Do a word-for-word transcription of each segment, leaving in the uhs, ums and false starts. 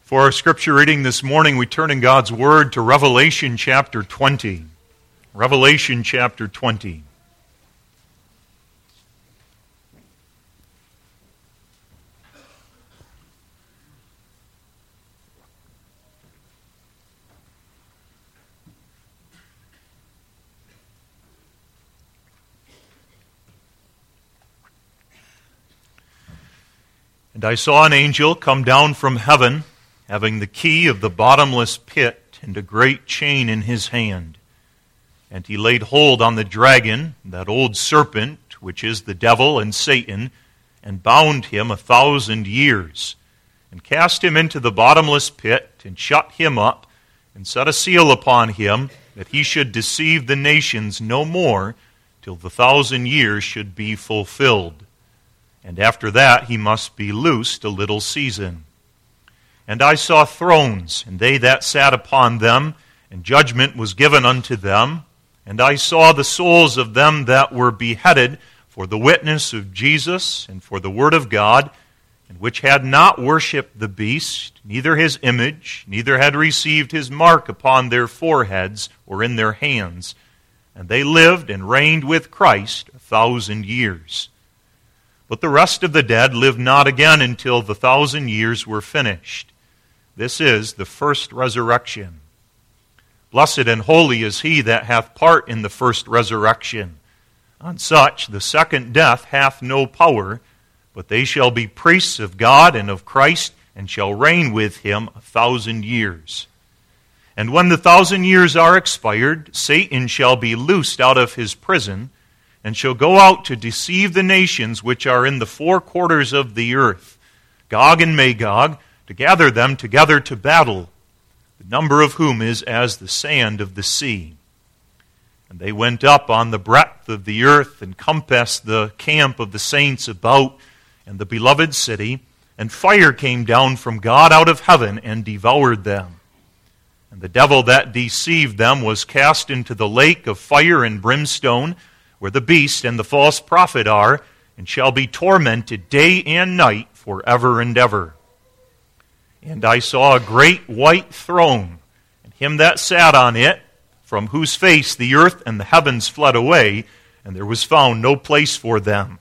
For our scripture reading this morning, we turn in God's Word to Revelation chapter twenty. Revelation chapter twenty. And I saw an angel come down from heaven, having the key of the bottomless pit and a great chain in his hand. And he laid hold on the dragon, that old serpent, which is the devil and Satan, and bound him a thousand years, and cast him into the bottomless pit, and shut him up, and set a seal upon him, that he should deceive the nations no more, till the thousand years should be fulfilled. And after that he must be loosed a little season. And I saw thrones, and they that sat upon them, and judgment was given unto them. And I saw the souls of them that were beheaded for the witness of Jesus and for the word of God, and which had not worshipped the beast, neither his image, neither had received his mark upon their foreheads or in their hands. And they lived and reigned with Christ a thousand years. But the rest of the dead lived not again until the thousand years were finished. This is the first resurrection. Blessed and holy is he that hath part in the first resurrection. On such the second death hath no power, but they shall be priests of God and of Christ, and shall reign with him a thousand years. And when the thousand years are expired, Satan shall be loosed out of his prison, and shall go out to deceive the nations which are in the four quarters of the earth, Gog and Magog, to gather them together to battle, the number of whom is as the sand of the sea. And they went up on the breadth of the earth, and compassed the camp of the saints about, and the beloved city, and fire came down from God out of heaven, and devoured them. And the devil that deceived them was cast into the lake of fire and brimstone, where the beast and the false prophet are, and shall be tormented day and night forever and ever. And I saw a great white throne, and him that sat on it, from whose face the earth and the heavens fled away, and there was found no place for them.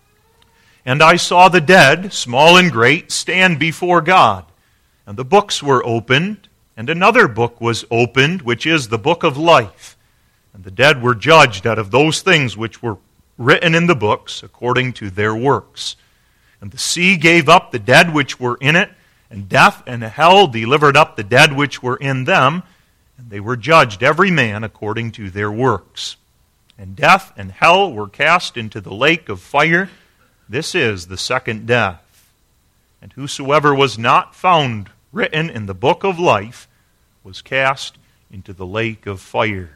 And I saw the dead, small and great, stand before God, and the books were opened, and another book was opened, which is the book of life. And the dead were judged out of those things which were written in the books, according to their works. And the sea gave up the dead which were in it, and death and hell delivered up the dead which were in them, and they were judged every man according to their works. And death and hell were cast into the lake of fire. This is the second death. And whosoever was not found written in the book of life was cast into the lake of fire.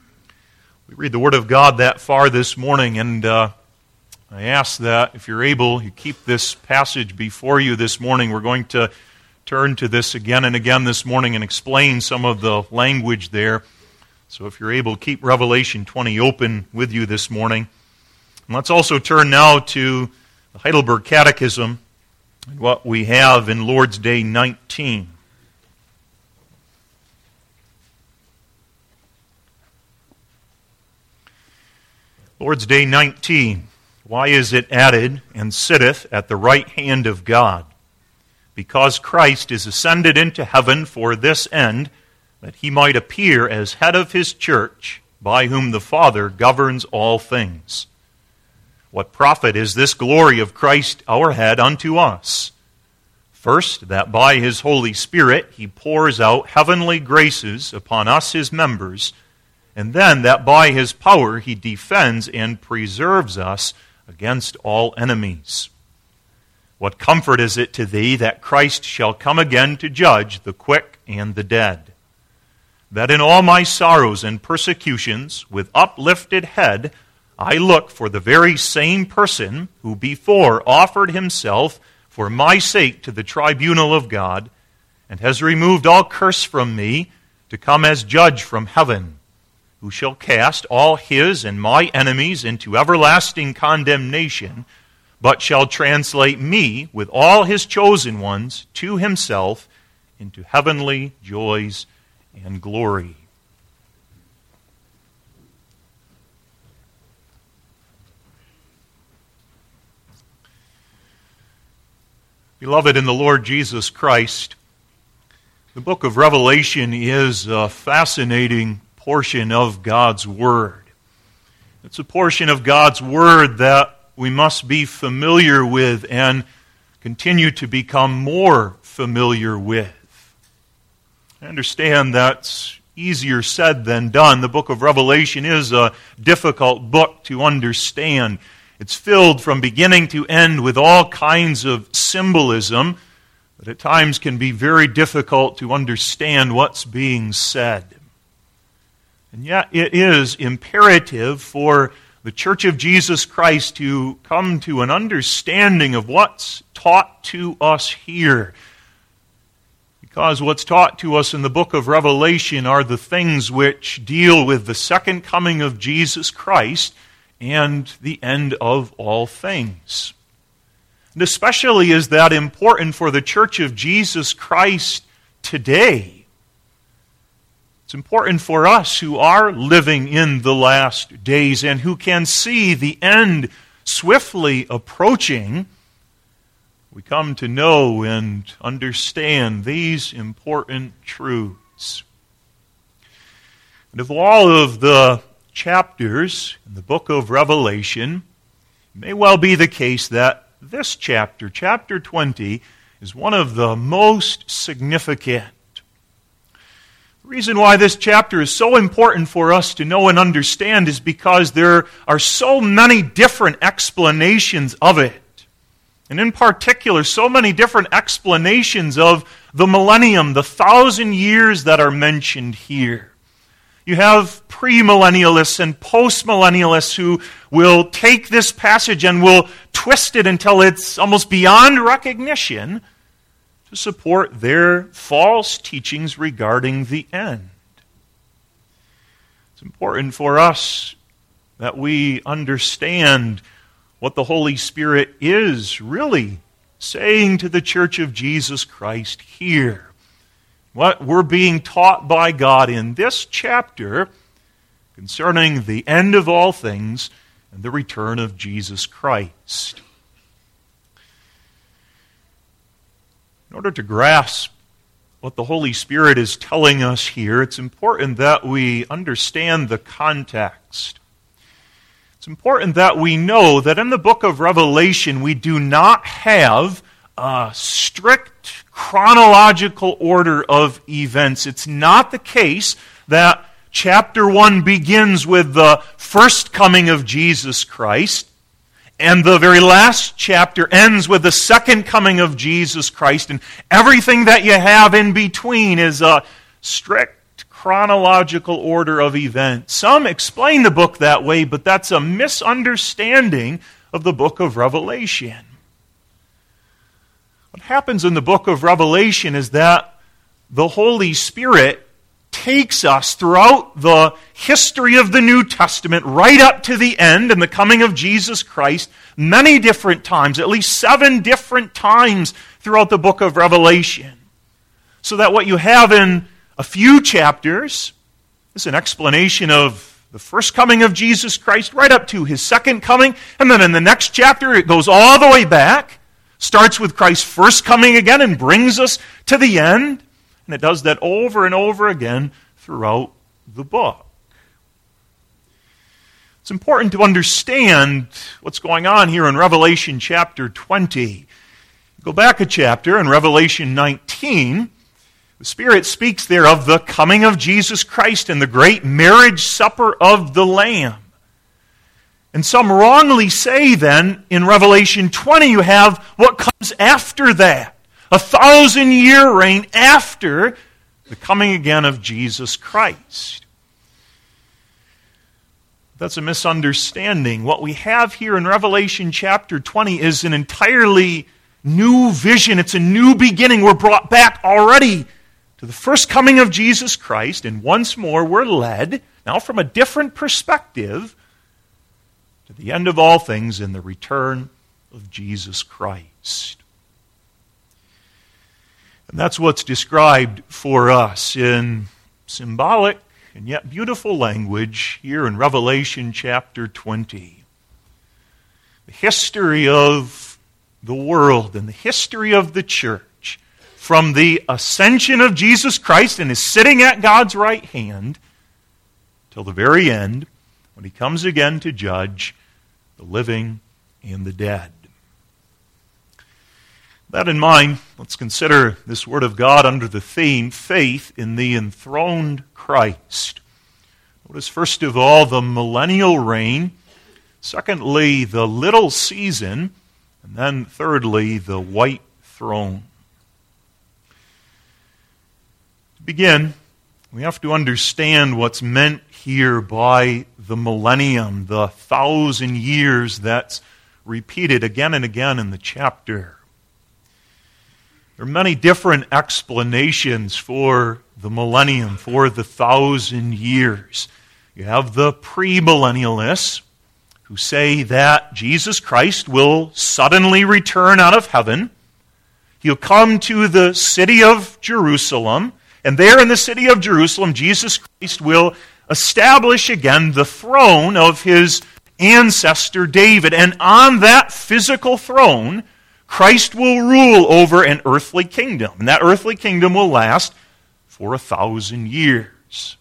We read the Word of God that far this morning, and uh, I ask that if you're able, you keep this passage before you this morning. We're going to turn to this again and again this morning and explain some of the language there. So if you're able, keep Revelation twenty open with you this morning. And let's also turn now to the Heidelberg Catechism and what we have in Lord's Day nineteen. Lord's Day nineteen. Why is it added, and sitteth at the right hand of God? Because Christ is ascended into heaven for this end, that he might appear as head of his church, by whom the Father governs all things. What profit is this glory of Christ our head unto us? First, that by his Holy Spirit he pours out heavenly graces upon us his members, and then that by his power he defends and preserves us against all enemies. What comfort is it to thee that Christ shall come again to judge the quick and the dead? That in all my sorrows and persecutions, with uplifted head, I look for the very same person who before offered himself for my sake to the tribunal of God, and has removed all curse from me, to come as judge from heaven, who shall cast all his and my enemies into everlasting condemnation, but shall translate me with all his chosen ones to himself into heavenly joys and glory. Beloved in the Lord Jesus Christ, the book of Revelation is a fascinating portion of God's Word. It's a portion of God's Word that we must be familiar with and continue to become more familiar with. I understand that's easier said than done. The book of Revelation is a difficult book to understand. It's filled from beginning to end with all kinds of symbolism that at times can be very difficult to understand what's being said. And yet it is imperative for the Church of Jesus Christ to come to an understanding of what's taught to us here. Because what's taught to us in the book of Revelation are the things which deal with the second coming of Jesus Christ and the end of all things. And especially is that important for the Church of Jesus Christ today. It's important for us who are living in the last days and who can see the end swiftly approaching. We come to know and understand these important truths. And of all of the chapters in the book of Revelation, it may well be the case that this chapter, chapter twenty, is one of the most significant. The reason why this chapter is so important for us to know and understand is because there are so many different explanations of it. And in particular, so many different explanations of the millennium, the thousand years that are mentioned here. You have premillennialists and postmillennialists who will take this passage and will twist it until it's almost beyond recognition to support their false teachings regarding the end. It's important for us that we understand what the Holy Spirit is really saying to the Church of Jesus Christ here. What we're being taught by God in this chapter concerning the end of all things and the return of Jesus Christ. In order to grasp what the Holy Spirit is telling us here, it's important that we understand the context. It's important that we know that in the book of Revelation we do not have a strict chronological order of events. It's not the case that chapter one begins with the first coming of Jesus Christ, and the very last chapter ends with the second coming of Jesus Christ, and everything that you have in between is a strict chronological order of events. Some explain the book that way, but that's a misunderstanding of the book of Revelation. What happens in the book of Revelation is that the Holy Spirit takes us throughout the history of the New Testament right up to the end and the coming of Jesus Christ many different times, at least seven different times throughout the book of Revelation. So that what you have in a few chapters is an explanation of the first coming of Jesus Christ right up to his second coming, and then in the next chapter it goes all the way back. Starts with Christ's first coming again and brings us to the end. And it does that over and over again throughout the book. It's important to understand what's going on here in Revelation chapter twenty. Go back a chapter in Revelation nineteen. The Spirit speaks there of the coming of Jesus Christ and the great marriage supper of the Lamb. And some wrongly say then, in Revelation twenty, you have what comes after that. A thousand-year reign after the coming again of Jesus Christ. That's a misunderstanding. What we have here in Revelation chapter twenty is an entirely new vision. It's a new beginning. We're brought back already to the first coming of Jesus Christ, and once more we're led, now from a different perspective, to the end of all things in the return of Jesus Christ. And that's what's described for us in symbolic and yet beautiful language here in Revelation chapter twenty. The history of the world and the history of the church, from the ascension of Jesus Christ and His sitting at God's right hand till the very end, when He comes again to judge the living and the dead. That in mind, let's consider this Word of God under the theme, faith in the enthroned Christ. Notice first of all the millennial reign, secondly the little season, and then thirdly the white throne. To begin, we have to understand what's meant here by the millennium, the thousand years that's repeated again and again in the chapter. There are many different explanations for the millennium, for the thousand years. You have the premillennialists who say that Jesus Christ will suddenly return out of heaven. He'll come to the city of Jerusalem, and there in the city of Jerusalem, Jesus Christ will establish again the throne of His ancestor David. And on that physical throne, Christ will rule over an earthly kingdom. And that earthly kingdom will last for a thousand years.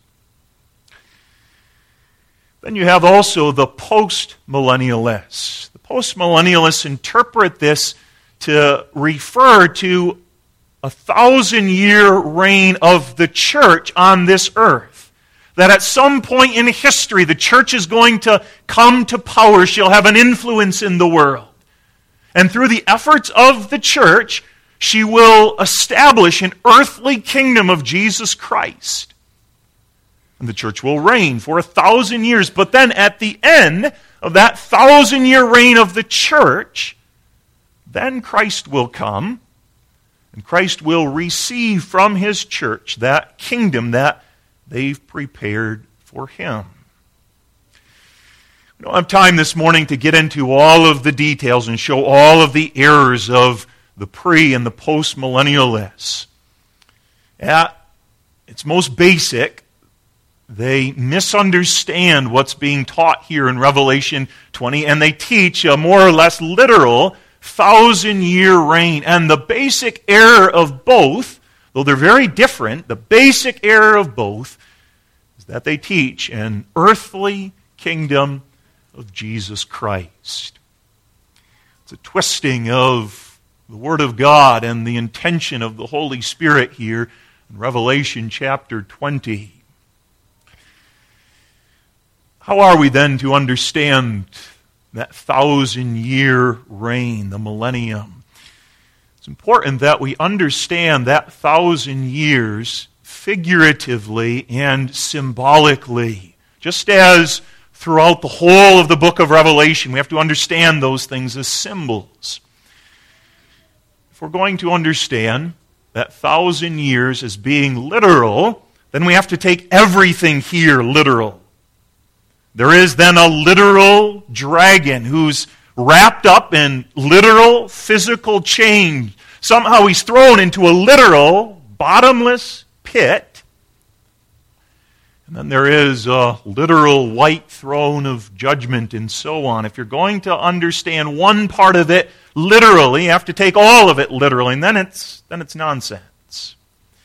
Then you have also the post-millennialists. The post-millennialists interpret this to refer to a thousand-year reign of the church on this earth. That at some point in history, the church is going to come to power. She'll have an influence in the world. And through the efforts of the church, she will establish an earthly kingdom of Jesus Christ. And the church will reign for a thousand years. But then at the end of that thousand-year reign of the church, then Christ will come, and Christ will receive from His church that kingdom that they've prepared for Him. We don't have time this morning to get into all of the details and show all of the errors of the pre- and the post-millennialists. At its most basic, they misunderstand what's being taught here in Revelation twenty, and they teach a more or less literal thousand-year reign. And the basic error of both, though they're very different, the basic error of both is that they teach an earthly kingdom of Jesus Christ. It's a twisting of the Word of God and the intention of the Holy Spirit here in Revelation chapter twenty. How are we then to understand that thousand-year reign, the millennium? It's important that we understand that thousand years figuratively and symbolically. Just as throughout the whole of the book of Revelation, we have to understand those things as symbols. If we're going to understand that thousand years as being literal, then we have to take everything here literal. There is then a literal dragon who's wrapped up in literal physical chains. Somehow he's thrown into a literal bottomless pit. And then there is a literal white throne of judgment and so on. If you're going to understand one part of it literally, you have to take all of it literally, and then it's, then it's nonsense.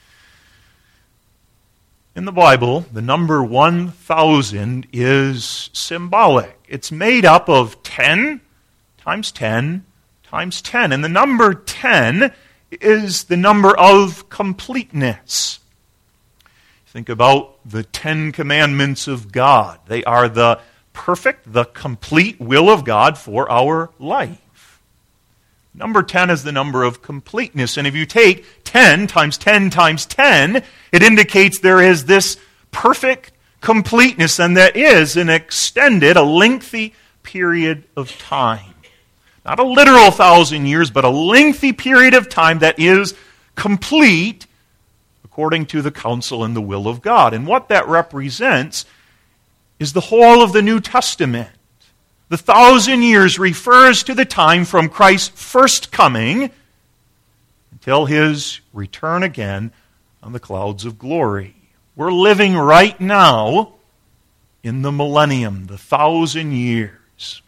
In the Bible, the number one thousand is symbolic. It's made up of ten times ten times ten. And the number ten is the number of completeness. Think about the Ten Commandments of God. They are the perfect, the complete will of God for our life. Number ten is the number of completeness. And if you take ten times ten times ten, it indicates there is this perfect completeness, and that is an extended, a lengthy period of time. Not a literal thousand years, but a lengthy period of time that is complete according to the counsel and the will of God. And what that represents is the whole of the New Testament. The thousand years refers to the time from Christ's first coming till his return again on the clouds of glory. We're living right now in the millennium, the thousand years.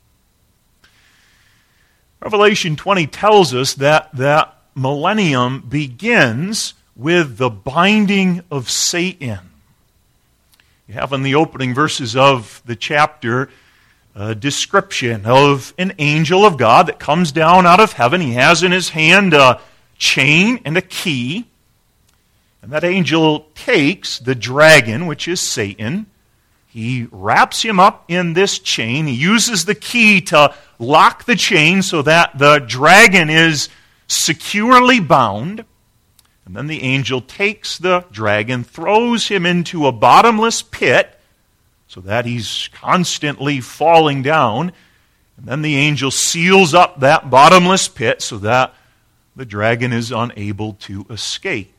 Revelation twenty tells us that that millennium begins with the binding of Satan. You have in the opening verses of the chapter a description of an angel of God that comes down out of heaven. He has in his hand a chain and a key. And that angel takes the dragon, which is Satan. He wraps him up in this chain. He uses the key to lock the chain so that the dragon is securely bound. And then the angel takes the dragon, throws him into a bottomless pit so that he's constantly falling down. And then the angel seals up that bottomless pit so that the dragon is unable to escape.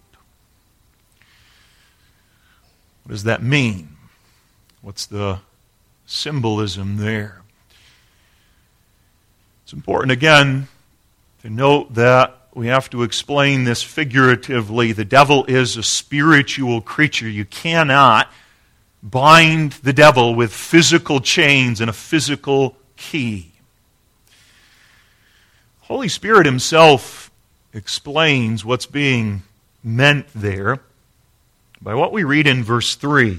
What does that mean? What's the symbolism there? It's important, again, to note that we have to explain this figuratively. The devil is a spiritual creature. You cannot bind the devil with physical chains and a physical key. Holy Spirit himself explains what's being meant there by what we read in verse three.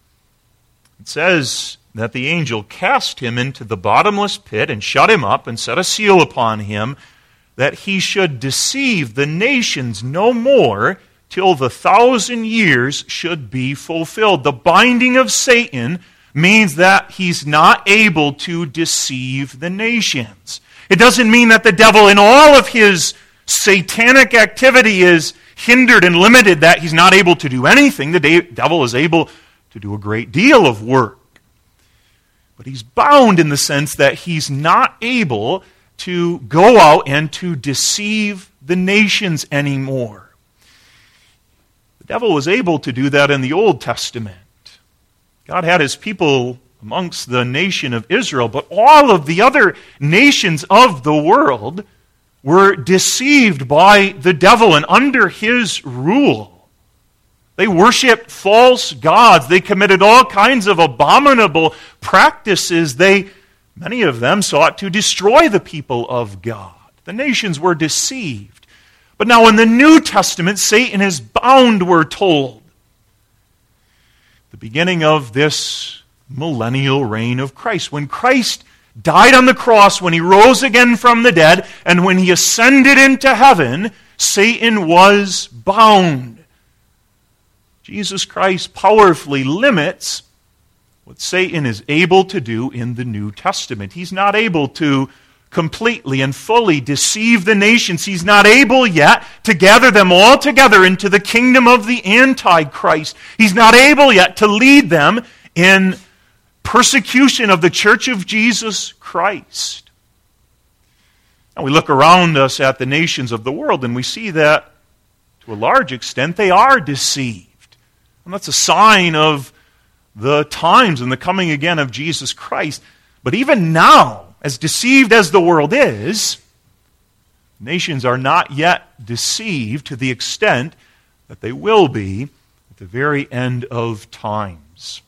It says that the angel cast him into the bottomless pit and shut him up and set a seal upon him, that he should deceive the nations no more till the thousand years should be fulfilled. The binding of Satan means that he's not able to deceive the nations. It doesn't mean that the devil in all of his satanic activity is hindered and limited, that he's not able to do anything. The devil is able to do a great deal of work. But he's bound in the sense that he's not able to go out and to deceive the nations anymore. The devil was able to do that in the Old Testament. God had his people amongst the nation of Israel, but all of the other nations of the world were deceived by the devil and under his rule. They worshipped false gods. They committed all kinds of abominable practices. They Many of them sought to destroy the people of God. The nations were deceived. But now in the New Testament, Satan is bound, we're told. The beginning of this millennial reign of Christ. When Christ died on the cross, when he rose again from the dead, and when he ascended into heaven, Satan was bound. Jesus Christ powerfully limits what Satan is able to do in the New Testament. He's not able to completely and fully deceive the nations. He's not able yet to gather them all together into the kingdom of the Antichrist. He's not able yet to lead them in persecution of the church of Jesus Christ. Now we look around us at the nations of the world and we see that to a large extent they are deceived. And that's a sign of the times and the coming again of Jesus Christ. But even now, as deceived as the world is, nations are not yet deceived to the extent that they will be at the very end of times.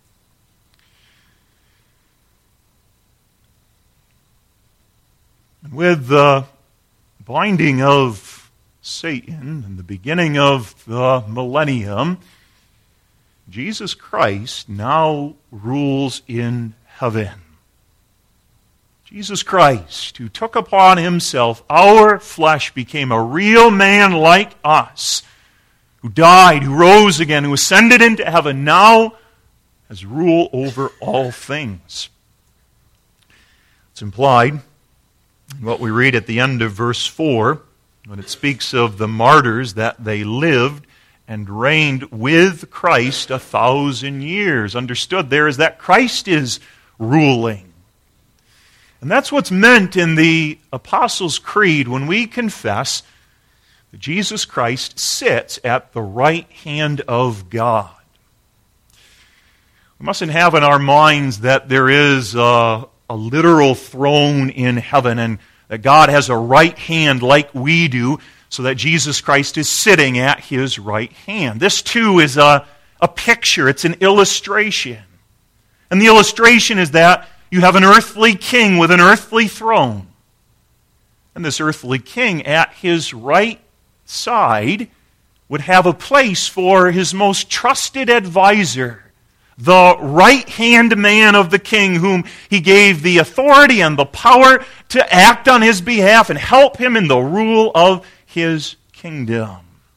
And with the binding of Satan and the beginning of the millennium, Jesus Christ now rules in heaven. Jesus Christ, who took upon himself our flesh, became a real man like us, who died, who rose again, who ascended into heaven, now has rule over all things. It's implied in what we read at the end of verse four, when it speaks of the martyrs, that they lived and reigned with Christ a thousand years. Understood there is that Christ is ruling. And that's what's meant in the Apostles' Creed when we confess that Jesus Christ sits at the right hand of God. We mustn't have in our minds that there is a, a literal throne in heaven and that God has a right hand like we do, so that Jesus Christ is sitting at his right hand. This too is a, a picture, it's an illustration. And the illustration is that you have an earthly king with an earthly throne. And this earthly king at his right side would have a place for his most trusted advisor, the right-hand man of the king, whom he gave the authority and the power to act on his behalf and help him in the rule of his kingdom.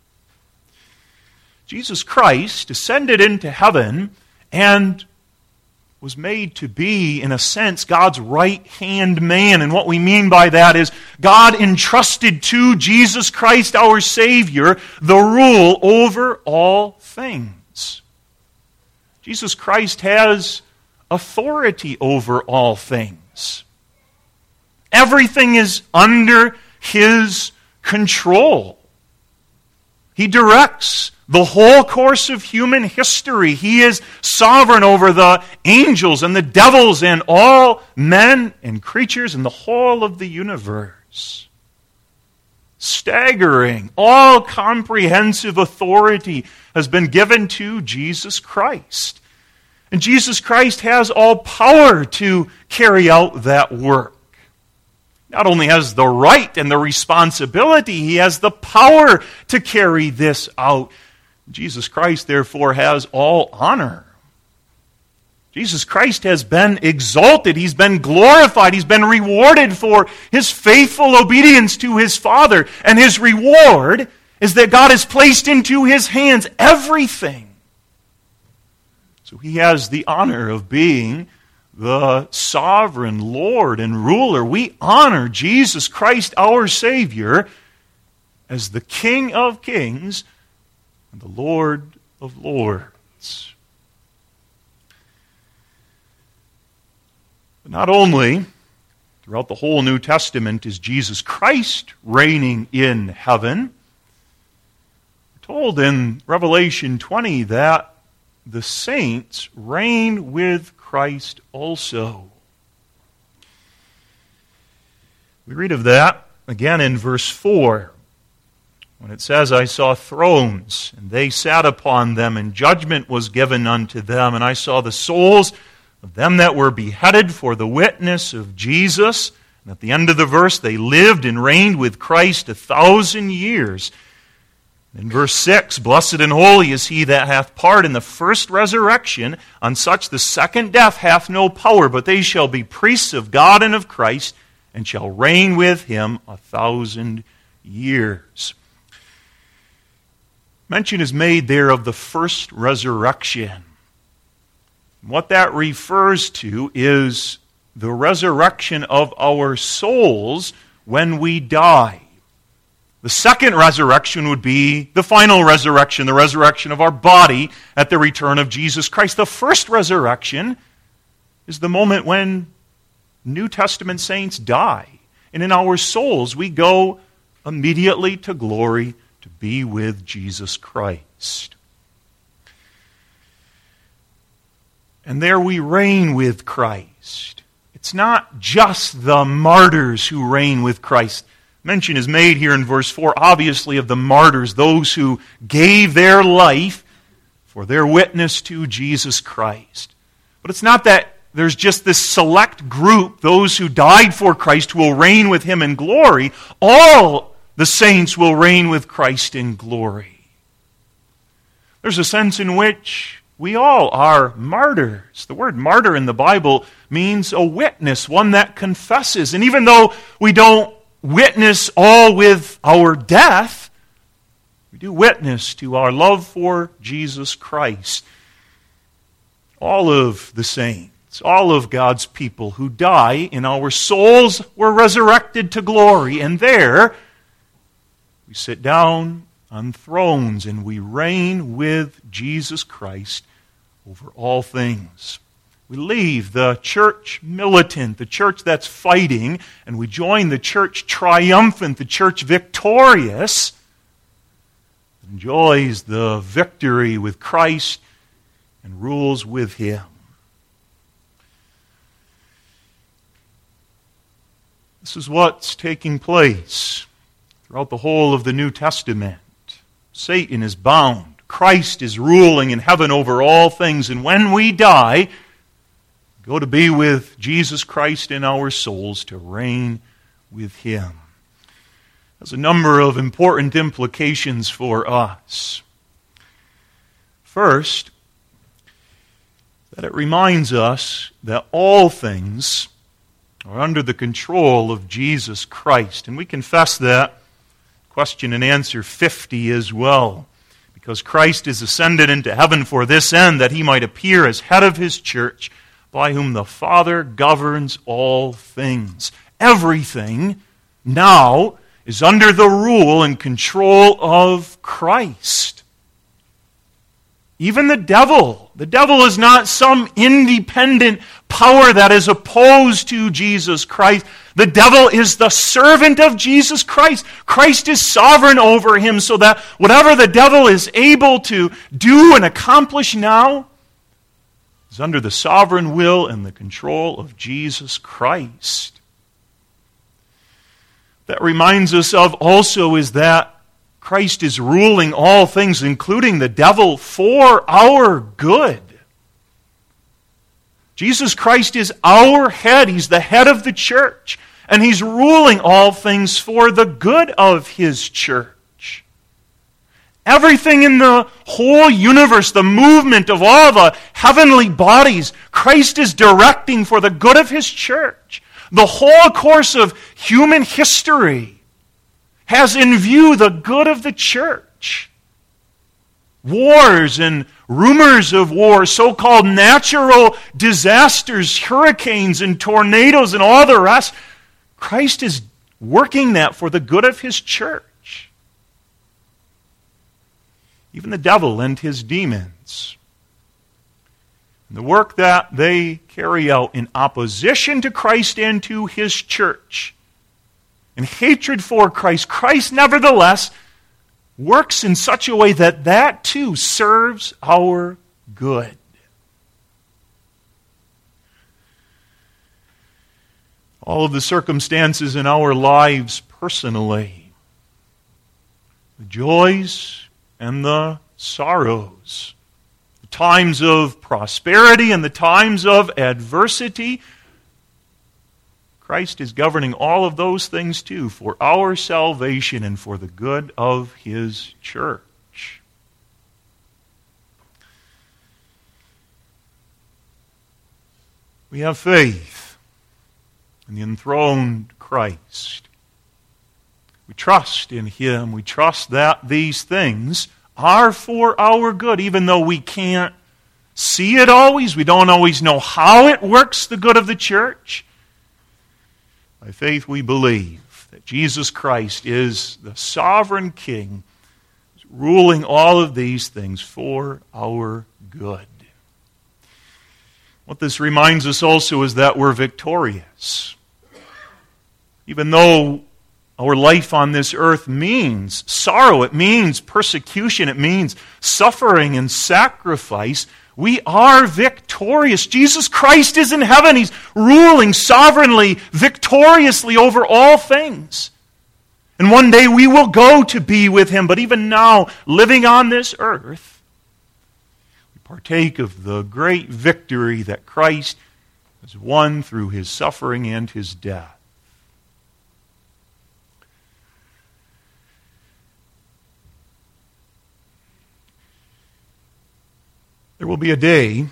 Jesus Christ ascended into heaven and was made to be, in a sense, God's right-hand man. And what we mean by that is God entrusted to Jesus Christ, our Savior, the rule over all things. Jesus Christ has authority over all things. Everything is under his control. He directs the whole course of human history. He is sovereign over the angels and the devils and all men and creatures and the whole of the universe. Staggering, all-comprehensive authority has been given to Jesus Christ. And Jesus Christ has all power to carry out that work. Not only has the right and the responsibility, he has the power to carry this out. Jesus Christ, therefore, has all honor. Jesus Christ has been exalted. He's been glorified. He's been rewarded for his faithful obedience to his Father. And his reward is that God has placed into his hands everything. So he has the honor of being the sovereign Lord and ruler. We honor Jesus Christ, our Savior, as the King of kings and the Lord of lords. But not only throughout the whole New Testament is Jesus Christ reigning in heaven. We're told in Revelation twenty that the saints reign with Christ also. We read of that again in verse four. When it says, I saw thrones, and they sat upon them, and judgment was given unto them. And I saw the souls of them that were beheaded for the witness of Jesus. And at the end of the verse, they lived and reigned with Christ a thousand years. In verse six, blessed and holy is he that hath part in the first resurrection. On such the second death hath no power, but they shall be priests of God and of Christ, and shall reign with him a thousand years. Mention is made there of the first resurrection. What that refers to is the resurrection of our souls when we die. The second resurrection would be the final resurrection, the resurrection of our body at the return of Jesus Christ. The first resurrection is the moment when New Testament saints die. And in our souls, we go immediately to glory to be with Jesus Christ. And there we reign with Christ. It's not just the martyrs who reign with Christ. Mention is made here in verse four, obviously, of the martyrs, those who gave their life for their witness to Jesus Christ. But it's not that there's just this select group, those who died for Christ, who will reign with him in glory. All the saints will reign with Christ in glory. There's a sense in which we all are martyrs. The word martyr in the Bible means a witness, one that confesses. And even though we don't witness all with our death, we do witness to our love for Jesus Christ. All of the saints, all of God's people who die in our souls were resurrected to glory, and there we sit down on thrones and we reign with Jesus Christ over all things. We leave the church militant, the church that's fighting, and we join the church triumphant, the church victorious, that enjoys the victory with Christ and rules with him. This is what's taking place throughout the whole of the New Testament. Satan is bound. Christ is ruling in heaven over all things. And when we die, go to be with Jesus Christ in our souls to reign with Him. There's a number of important implications for us. First, that it reminds us that all things are under the control of Jesus Christ. And we confess that, question and answer fifty as well. Because Christ is ascended into heaven for this end, that He might appear as head of His church, by whom the Father governs all things. Everything now is under the rule and control of Christ. Even the devil. The devil is not some independent power that is opposed to Jesus Christ. The devil is the servant of Jesus Christ. Christ is sovereign over him, so that whatever the devil is able to do and accomplish now is under the sovereign will and the control of Jesus Christ. That reminds us of also is that Christ is ruling all things, including the devil, for our good. Jesus Christ is our head. He's the head of the church. And He's ruling all things for the good of His church. Everything in the whole universe, the movement of all the heavenly bodies, Christ is directing for the good of His church. The whole course of human history has in view the good of the church. Wars and rumors of war, so-called natural disasters, hurricanes and tornadoes and all the rest, Christ is working that for the good of His church. Even the devil and his demons, and the work that they carry out in opposition to Christ and to His church, and hatred for Christ, Christ nevertheless works in such a way that that too serves our good. All of the circumstances in our lives personally, the joys and the sorrows, the times of prosperity and the times of adversity, Christ is governing all of those things too for our salvation and for the good of His church. We have faith in the enthroned Christ. We trust in Him. We trust that these things are for our good, even though we can't see it always. We don't always know how it works, the good of the church. By faith we believe that Jesus Christ is the sovereign King, ruling all of these things for our good. What this reminds us also is that we're victorious. Even though our life on this earth means sorrow, it means persecution, it means suffering and sacrifice, we are victorious. Jesus Christ is in heaven. He's ruling sovereignly, victoriously over all things. And one day we will go to be with Him. But even now, living on this earth, we partake of the great victory that Christ has won through His suffering and His death. There will be a day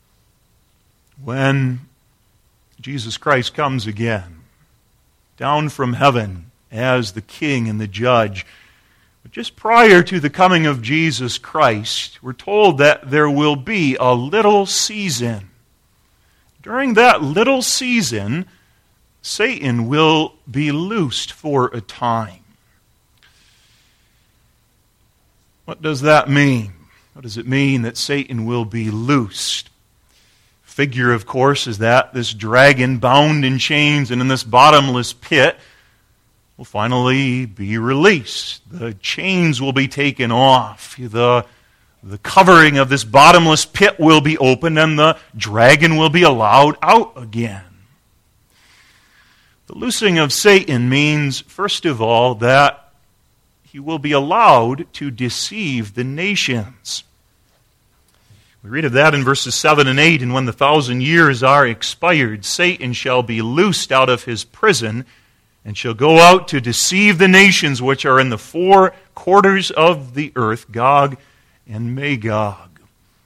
when Jesus Christ comes again, down from heaven as the King and the Judge. But just prior to the coming of Jesus Christ, we're told that there will be a little season. During that little season, Satan will be loosed for a time. What does that mean? What does it mean that Satan will be loosed? Figure, of course, is that this dragon bound in chains and in this bottomless pit will finally be released. The chains will be taken off. The, the covering of this bottomless pit will be opened and the dragon will be allowed out again. The loosing of Satan means, first of all, that he will be allowed to deceive the nations. We read of that in verses seven and eight. And when the thousand years are expired, Satan shall be loosed out of his prison and shall go out to deceive the nations which are in the four quarters of the earth, Gog and Magog.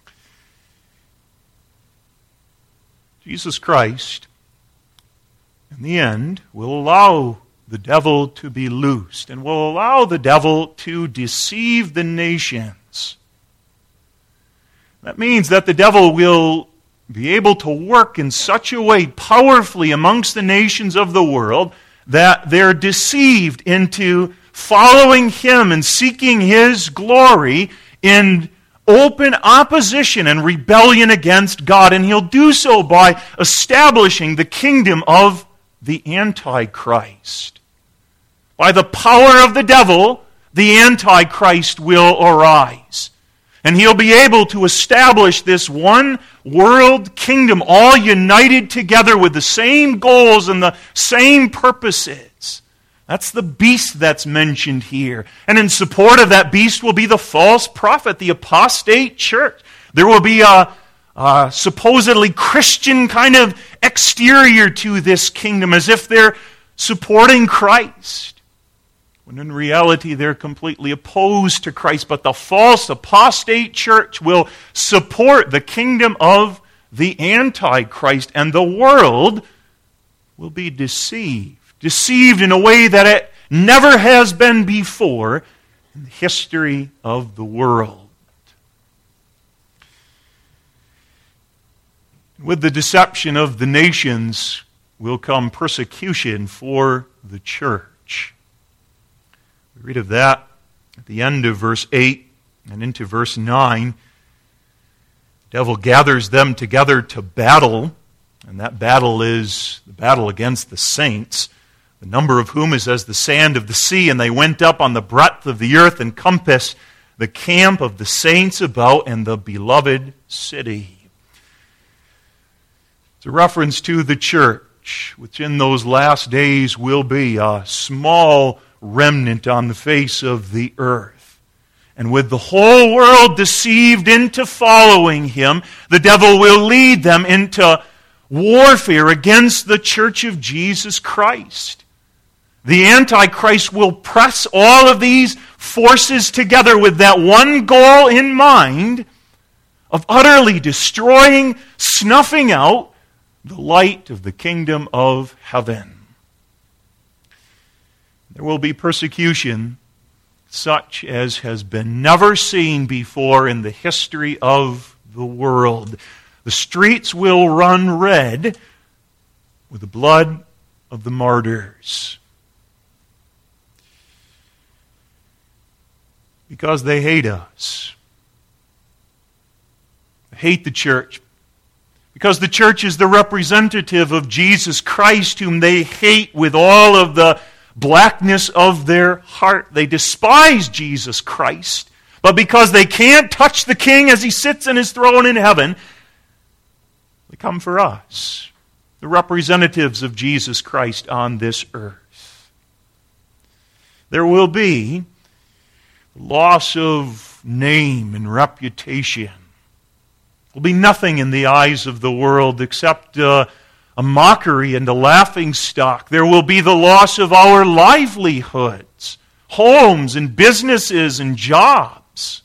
Jesus Christ, in the end, will allow the devil to be loosed and will allow the devil to deceive the nations. That means that the devil will be able to work in such a way powerfully amongst the nations of the world that they're deceived into following him and seeking his glory in open opposition and rebellion against God. And he'll do so by establishing the kingdom of the Antichrist. By the power of the devil, the Antichrist will arise. And he'll be able to establish this one world kingdom, all united together with the same goals and the same purposes. That's the beast that's mentioned here. And in support of that beast will be the false prophet, the apostate church. There will be a, a supposedly Christian kind of exterior to this kingdom, as if they're supporting Christ, when in reality they're completely opposed to Christ. But the false apostate church will support the kingdom of the Antichrist, and the world will be deceived. Deceived in a way that it never has been before in the history of the world. With the deception of the nations will come persecution for the church. We read of that at the end of verse eight and into verse nine. The devil gathers them together to battle, and that battle is the battle against the saints, the number of whom is as the sand of the sea, and they went up on the breadth of the earth and compassed the camp of the saints about and the beloved city. It's a reference to the church, which in those last days will be a small remnant on the face of the earth. And with the whole world deceived into following him, the devil will lead them into warfare against the church of Jesus Christ. The Antichrist will press all of these forces together with that one goal in mind of utterly destroying, snuffing out the light of the kingdom of heaven. There will be persecution such as has been never seen before in the history of the world. The streets will run red with the blood of the martyrs, because they hate us. They hate the church. Because the church is the representative of Jesus Christ, whom they hate with all of the blackness of their heart. They despise Jesus Christ. But because they can't touch the King as he sits in his throne in heaven, they come for us, the representatives of Jesus Christ on this earth. There will be loss of name and reputation. There will be nothing in the eyes of the world except uh, a mockery and a laughing stock. There will be the loss of our livelihoods, homes and businesses and jobs.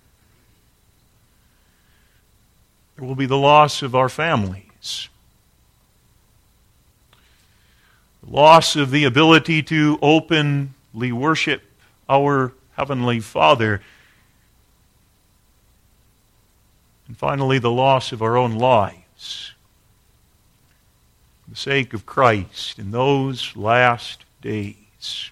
There will be the loss of our families. The loss of the ability to openly worship our Heavenly Father. And finally, the loss of our own lives for the sake of Christ in those last days.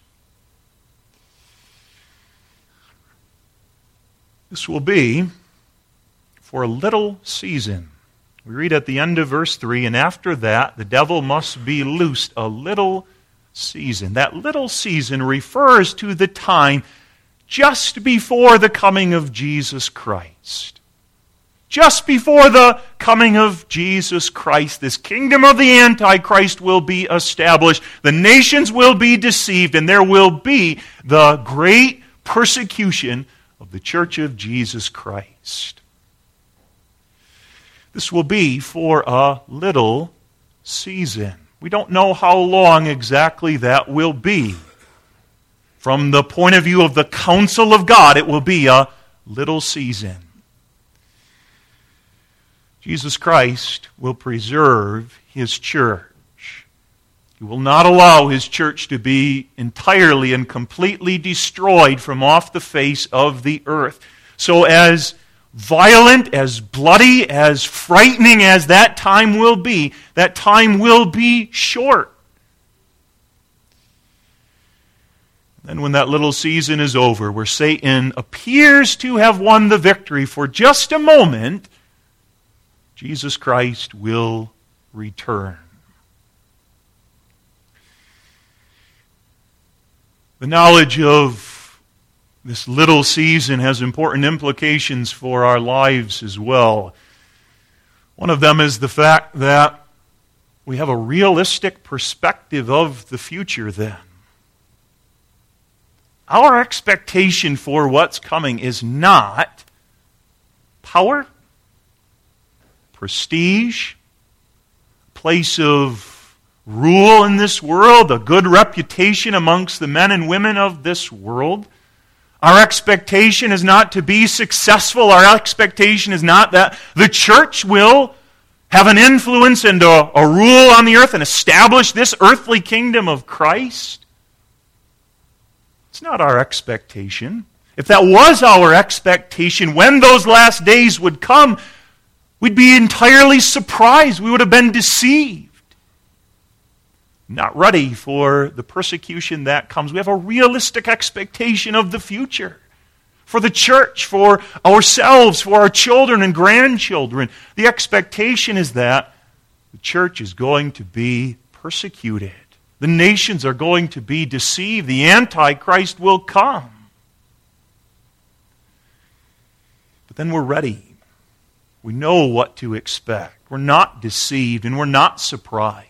This will be for a little season. We read at the end of verse three, and after that, the devil must be loosed a little season. That little season refers to the time just before the coming of Jesus Christ. Just before the coming of Jesus Christ, this kingdom of the Antichrist will be established. The nations will be deceived, and there will be the great persecution of the church of Jesus Christ. This will be for a little season. We don't know how long exactly that will be. From the point of view of the counsel of God, it will be a little season. Jesus Christ will preserve His church. He will not allow His church to be entirely and completely destroyed from off the face of the earth. So as violent, as bloody, as frightening as that time will be, that time will be short. Then when that little season is over, where Satan appears to have won the victory for just a moment, Jesus Christ will return. The knowledge of this little season has important implications for our lives as well. One of them is the fact that we have a realistic perspective of the future then. Our expectation for what's coming is not power, prestige, place of rule in this world, a good reputation amongst the men and women of this world. Our expectation is not to be successful. Our expectation is not that the church will have an influence and a, a rule on the earth and establish this earthly kingdom of Christ. It's not our expectation. If that was our expectation, when those last days would come, we'd be entirely surprised. We would have been deceived. Not ready for the persecution that comes. We have a realistic expectation of the future. For the church, for ourselves, for our children and grandchildren. The expectation is that the church is going to be persecuted. The nations are going to be deceived. The Antichrist will come. But then we're ready. We know what to expect. We're not deceived and we're not surprised.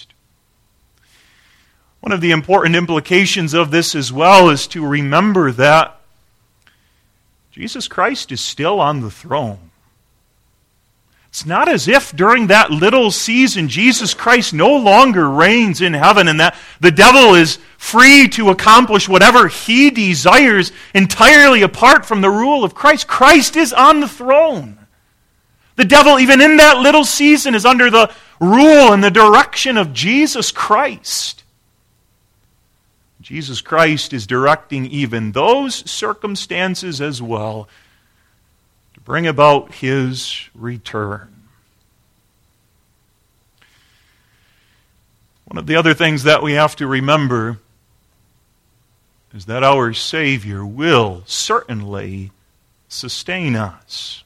One of the important implications of this as well is to remember that Jesus Christ is still on the throne. It's not as if during that little season Jesus Christ no longer reigns in heaven and that the devil is free to accomplish whatever he desires entirely apart from the rule of Christ. Christ is on the throne. The devil, even in that little season, is under the rule and the direction of Jesus Christ. Jesus Christ is directing even those circumstances as well to bring about His return. One of the other things that we have to remember is that our Savior will certainly sustain us.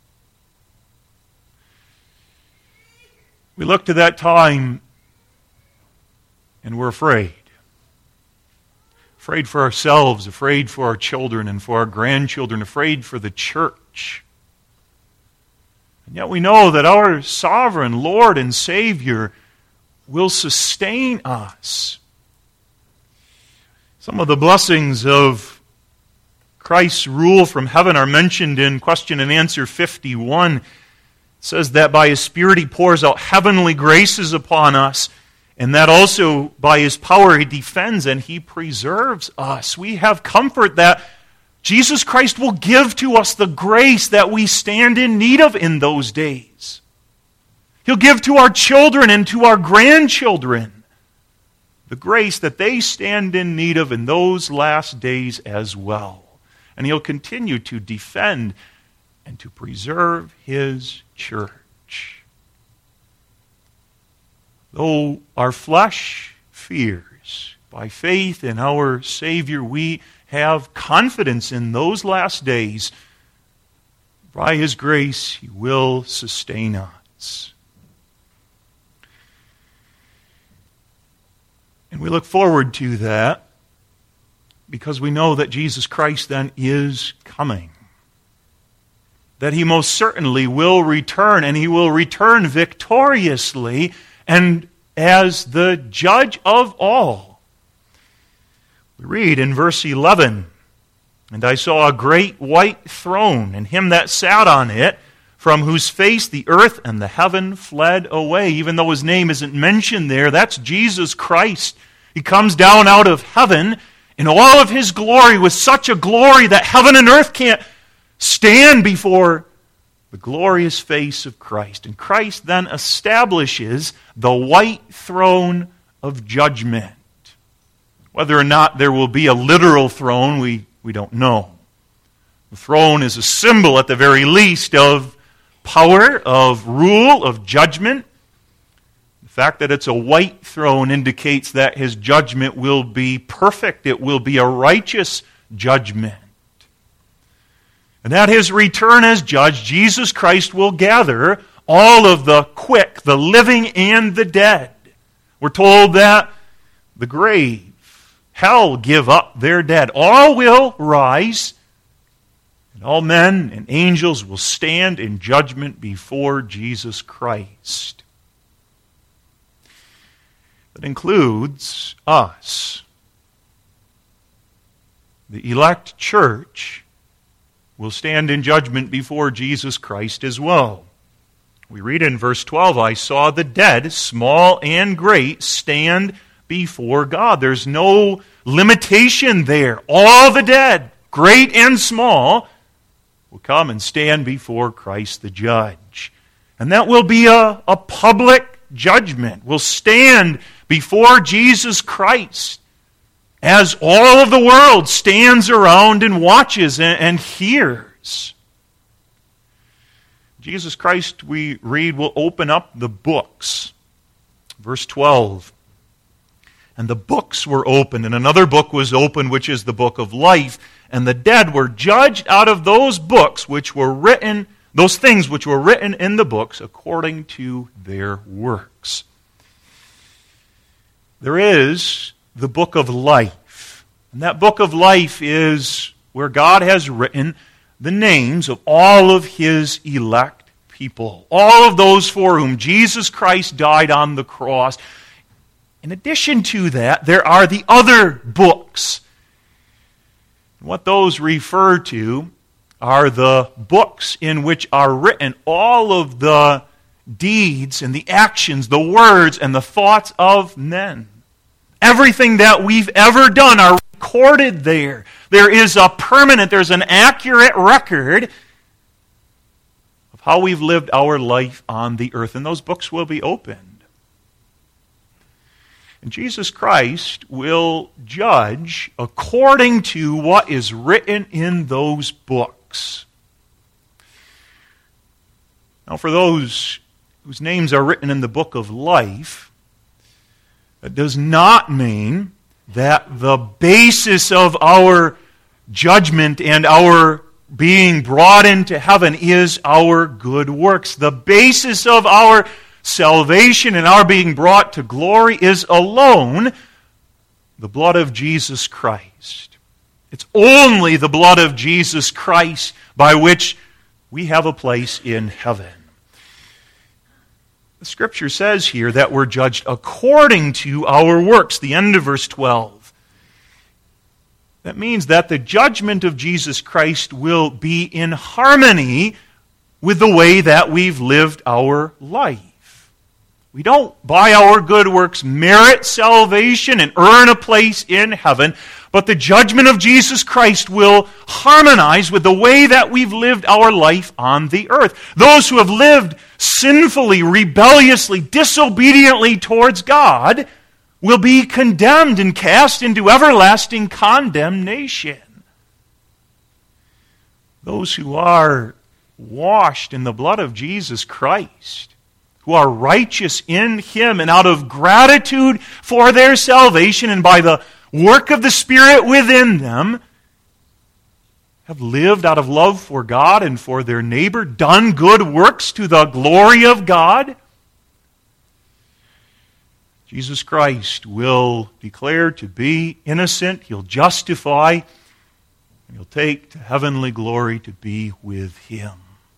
We look to that time and we're afraid. Afraid for ourselves, afraid for our children and for our grandchildren, afraid for the church. And yet we know that our sovereign Lord and Savior will sustain us. Some of the blessings of Christ's rule from heaven are mentioned in question and answer fifty-one. It says that by His Spirit He pours out heavenly graces upon us, and that also by His power He defends and He preserves us. We have comfort that Jesus Christ will give to us the grace that we stand in need of in those days. He'll give to our children and to our grandchildren the grace that they stand in need of in those last days as well. And He'll continue to defend and to preserve His church. Though our flesh fears, by faith in our Savior, we have confidence in those last days. By His grace, He will sustain us. And we look forward to that because we know that Jesus Christ then is coming. That He most certainly will return, and He will return victoriously and as the judge of all. We read in verse eleven And I saw a great white throne, and him that sat on it, from whose face the earth and the heaven fled away. Even though his name isn't mentioned there, that's Jesus Christ. He comes down out of heaven in all of his glory, with such a glory that heaven and earth can't stand before the glorious face of Christ. And Christ then establishes the white throne of judgment. Whether or not there will be a literal throne, we, we don't know. The throne is a symbol, at the very least, of power, of rule, of judgment. The fact that it's a white throne indicates that his judgment will be perfect. It will be a righteous judgment. And at his return as judge, Jesus Christ will gather all of the quick, the living, and the dead. We're told that the grave, hell give up their dead. All will rise, and all men and angels will stand in judgment before Jesus Christ. That includes us. The elect church will stand in judgment before Jesus Christ as well. We read in verse twelve, I saw the dead, small and great, stand before God. There's no limitation there. All the dead, great and small, will come and stand before Christ the judge. And that will be a, a public judgment. We'll stand before Jesus Christ as all of the world stands around and watches and, and hears. Jesus Christ, we read, will open up the books. Verse twelve. And the books were opened, and another book was opened, which is the book of life. And the dead were judged out of those books which were written, those things which were written in the books according to their works. There is the book of life. And that book of life is where God has written the names of all of his elect people. All of those for whom Jesus Christ died on the cross. In addition to that, there are the other books. What those refer to are the books in which are written all of the deeds and the actions, the words and the thoughts of men. Everything that we've ever done are recorded there. There is a permanent, there's an accurate record of how we've lived our life on the earth. And those books will be opened. And Jesus Christ will judge according to what is written in those books. Now, for those whose names are written in the book of life, that does not mean that the basis of our judgment and our being brought into heaven is our good works. The basis of our salvation and our being brought to glory is alone the blood of Jesus Christ. It's only the blood of Jesus Christ by which we have a place in heaven. The Scripture says here that we're judged according to our works. The end of verse twelve. That means that the judgment of Jesus Christ will be in harmony with the way that we've lived our life. We don't, by our good works, merit salvation and earn a place in heaven, but the judgment of Jesus Christ will harmonize with the way that we've lived our life on the earth. Those who have lived sinfully, rebelliously, disobediently towards God will be condemned and cast into everlasting condemnation. Those who are washed in the blood of Jesus Christ, who are righteous in Him, and out of gratitude for their salvation and by the work of the Spirit within them, have lived out of love for God and for their neighbor, done good works to the glory of God. Jesus Christ will declare to be innocent, He'll justify, and He'll take to heavenly glory to be with Him.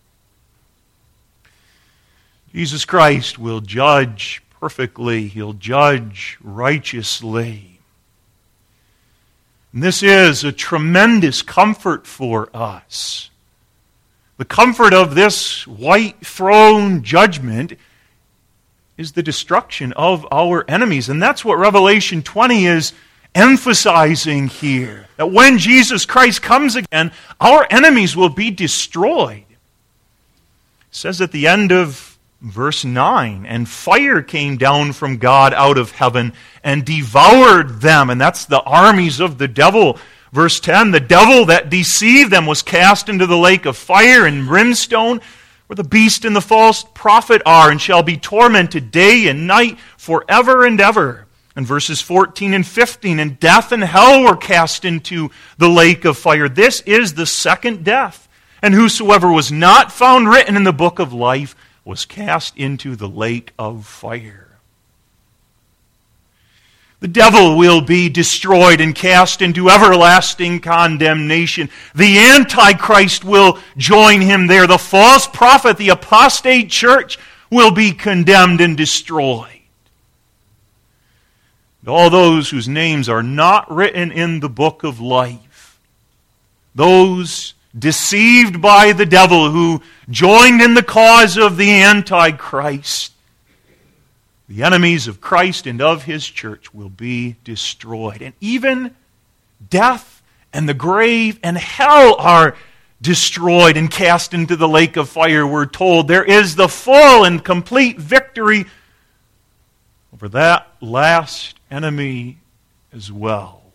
Jesus Christ will judge perfectly. He'll judge righteously. And this is a tremendous comfort for us. The comfort of this white throne judgment is the destruction of our enemies. And that's what Revelation twenty is emphasizing here. That when Jesus Christ comes again, our enemies will be destroyed. It says at the end of verse nine, and fire came down from God out of heaven and devoured them. And that's the armies of the devil. Verse ten, the devil that deceived them was cast into the lake of fire and brimstone, where the beast and the false prophet are, and shall be tormented day and night forever and ever. And verses fourteen and fifteen, and death and hell were cast into the lake of fire. This is the second death. And whosoever was not found written in the book of life was cast into the lake of fire. The devil will be destroyed and cast into everlasting condemnation. The Antichrist will join him there. The false prophet, the apostate church, will be condemned and destroyed. And all those whose names are not written in the book of life, those deceived by the devil who joined in the cause of the Antichrist, the enemies of Christ and of His church will be destroyed. And even death and the grave and hell are destroyed and cast into the lake of fire. We're told there is the full and complete victory over that last enemy as well.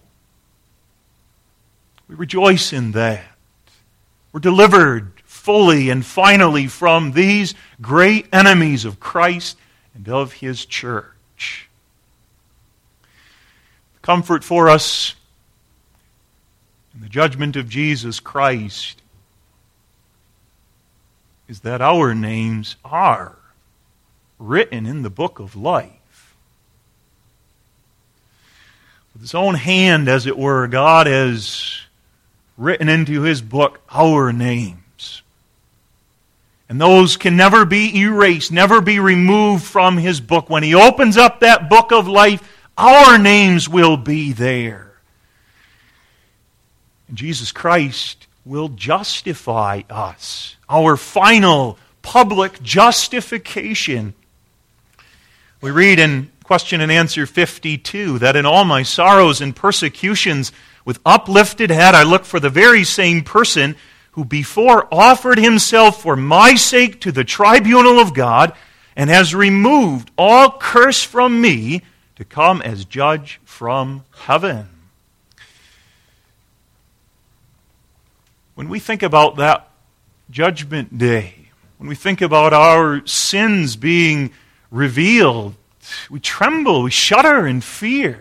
We rejoice in that. We're delivered fully and finally from these great enemies of Christ and of His church. Comfort for us in the judgment of Jesus Christ is that our names are written in the book of life. With His own hand, as it were, God has written into His book our names. And those can never be erased, never be removed from His book. When He opens up that book of life, our names will be there. And Jesus Christ will justify us. Our final public justification. We read in question and answer fifty-two that in all my sorrows and persecutions with uplifted head I look for the very same person who before offered Himself for my sake to the tribunal of God and has removed all curse from me to come as judge from heaven. When we think about that judgment day, when we think about our sins being revealed, we tremble, we shudder in fear.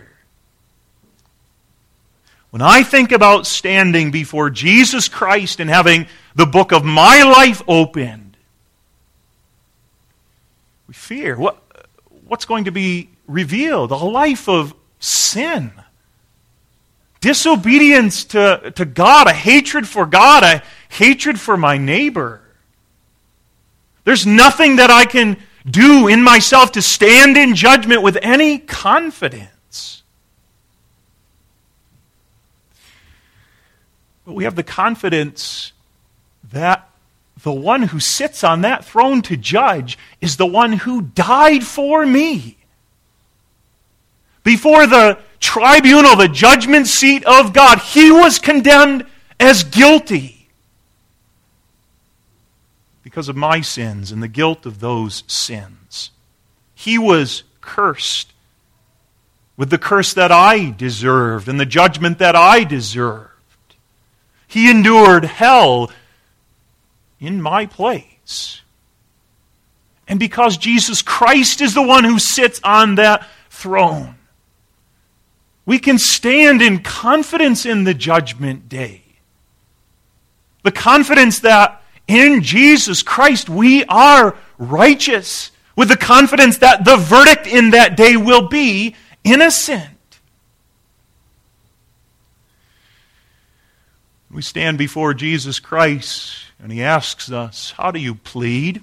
When I think about standing before Jesus Christ and having the book of my life opened, we fear. What, what's going to be revealed? A life of sin. Disobedience to, to God, a hatred for God, a hatred for my neighbor. There's nothing that I can do in myself to stand in judgment with any confidence. But we have the confidence that the one who sits on that throne to judge is the one who died for me. Before the tribunal, the judgment seat of God, He was condemned as guilty because of my sins and the guilt of those sins. He was cursed with the curse that I deserved and the judgment that I deserved. He endured hell in my place. And because Jesus Christ is the one who sits on that throne, we can stand in confidence in the judgment day. The confidence that in Jesus Christ we are righteous, with the confidence that the verdict in that day will be innocent. We stand before Jesus Christ and He asks us, how do you plead?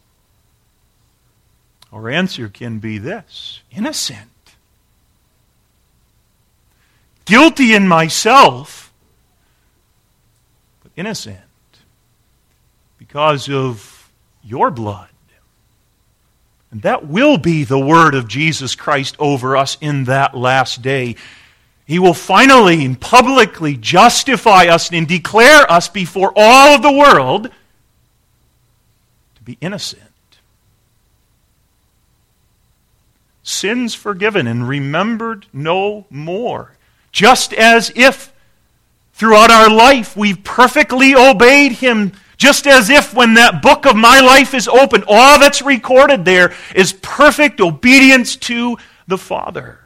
Our answer can be this: innocent. guilty in myself, but innocent because of your blood. And that will be the word of Jesus Christ over us in that last day. He will finally and publicly justify us and declare us before all of the world to be innocent. Sins forgiven and remembered no more. Just as if throughout our life we've perfectly obeyed Him. Just as if when that book of my life is open, all that's recorded there is perfect obedience to the Father.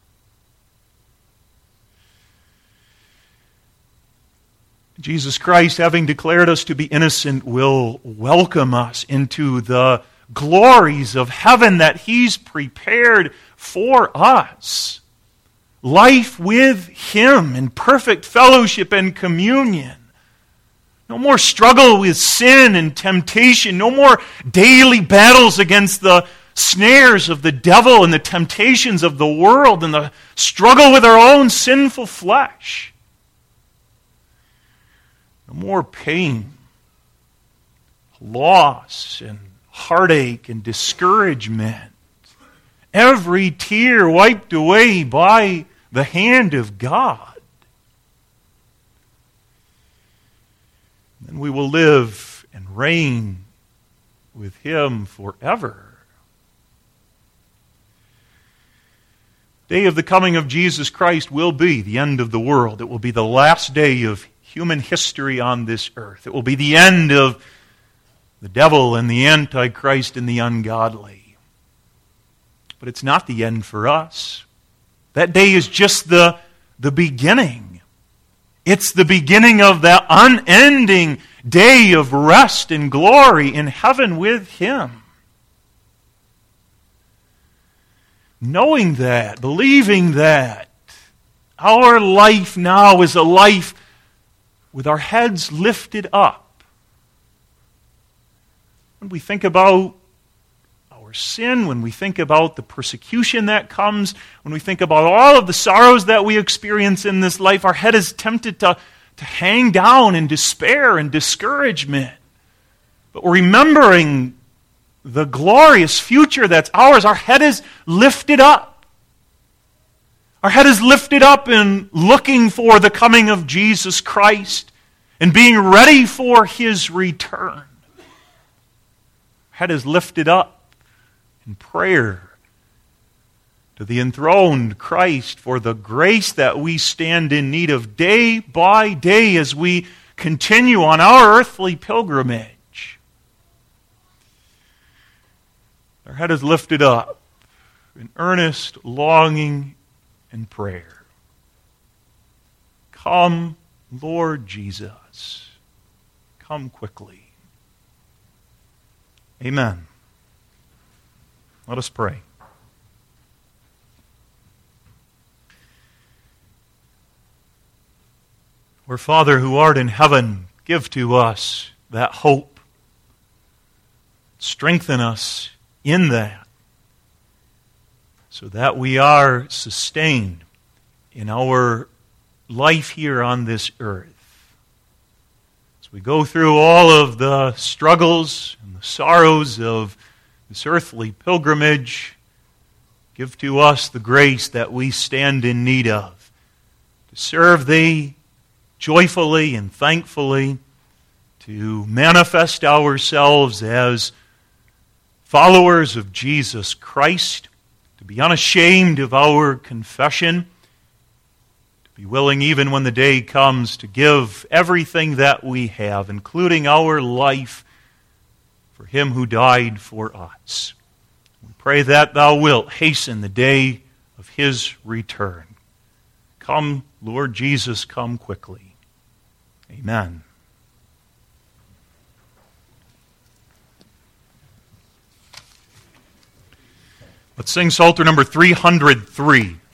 Jesus Christ, having declared us to be innocent, will welcome us into the glories of heaven that He's prepared for us. Life with Him in perfect fellowship and communion. No more struggle with sin and temptation. No more daily battles against the snares of the devil and the temptations of the world and the struggle with our own sinful flesh. No more pain, loss, and heartache and discouragement. Every tear wiped away by the hand of God. And we will live and reign with Him forever. The day of the coming of Jesus Christ will be the end of the world. It will be the last day of human history on this earth. It will be the end of the devil and the Antichrist and the ungodly. But it's not the end for us. That day is just the, the beginning. It's the beginning of that unending day of rest and glory in heaven with Him. Knowing that, believing that, our life now is a life with our heads lifted up. When we think about our sin, when we think about the persecution that comes, when we think about all of the sorrows that we experience in this life, our head is tempted to, to hang down in despair and discouragement. But we're remembering the glorious future that's ours. Our head is lifted up. Our head is lifted up in looking for the coming of Jesus Christ and being ready for His return. Our head is lifted up in prayer to the enthroned Christ for the grace that we stand in need of day by day as we continue on our earthly pilgrimage. Our head is lifted up in earnest longing and prayer. Come, Lord Jesus. Come quickly. Amen. Let us pray. Our Father who art in heaven, give to us that hope. Strengthen us in that, so that we are sustained in our life here on this earth. As we go through all of the struggles and the sorrows of this earthly pilgrimage, give to us the grace that we stand in need of, to serve Thee joyfully and thankfully, to manifest ourselves as followers of Jesus Christ, to be unashamed of our confession, to be willing even when the day comes to give everything that we have, including our life, for Him who died for us. We pray that Thou wilt hasten the day of His return. Come, Lord Jesus, come quickly. Amen. Let's sing Psalter number three hundred three.